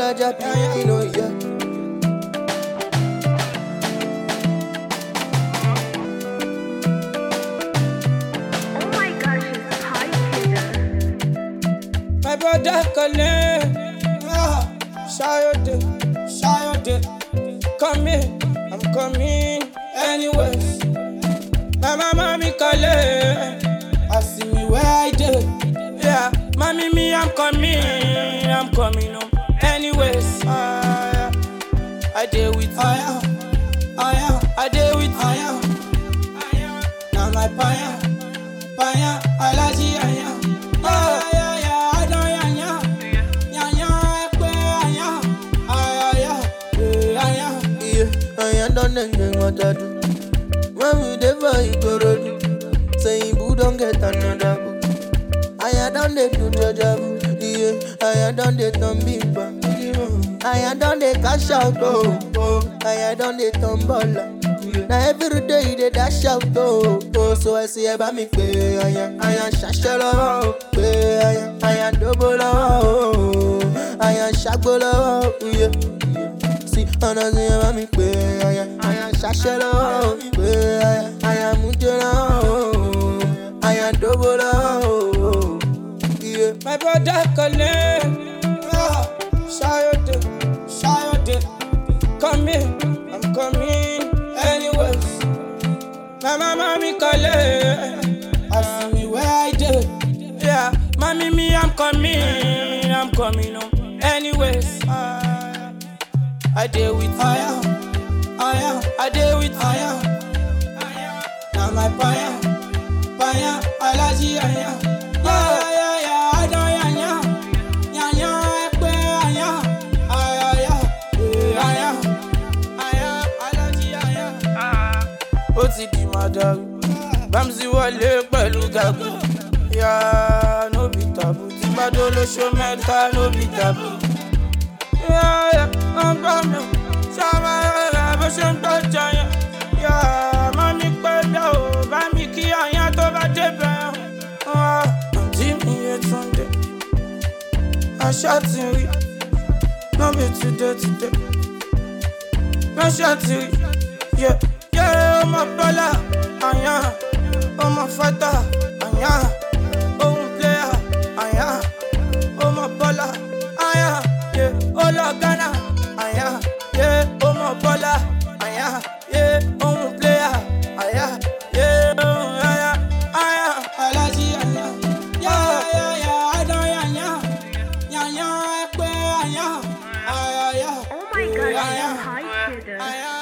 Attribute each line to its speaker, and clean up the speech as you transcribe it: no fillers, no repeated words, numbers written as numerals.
Speaker 1: Raja Pino, yeah.
Speaker 2: Oh my gosh, it's Pi Killer.
Speaker 3: My brother calling, Shayode, come here, I'm coming, anyways. My mama me calling, I see me where I do, yeah. Mommy me, I'm coming home, anyways. I deal with, I deal with, now my paya, allergy, what I do. When we never go do, say you don't get another book. I done the do the job, yeah. I done the big bang, I done the cash out, oh. I done the tombola. Now every day they dash out, oh. So I see about me pay, I am shashala, pay, I am double, oh. I am shagola, yeah. See, and I see about me pay, I am shashala, pay, I am mujala, I am double, oh. Yeah. My brother calling, Shayode, come here, I'm coming, anyways. My mama me calling, I see me where I do, yeah. Mommy me, I'm coming home, anyways. I deal with, I deal with, now my paya, allergy, ó ti di madaru Bamzi wọlé pẹ̀lú gagu ya no be taboo tí bá dó lóṣó mẹ́ta no be taboo ya ọgbà mi ṣàmà rẹ̀ bó ṣe ń gbọ́jà yẹn ya mami pẹ̀lú ò bá mi kí àyàn tó bá débẹ̀ àǹtí mi yẹ Túndé àṣà ti rí no be today àṣà ti rí yeah. Yeah, I'm a baller, I'm a fighter, I'm a player, I'm a baller, yeah, all I gonna, yeah, I'm a baller, yeah, I'm a player, yeah, allergy,
Speaker 2: Oh my gosh, it's Pi Killer.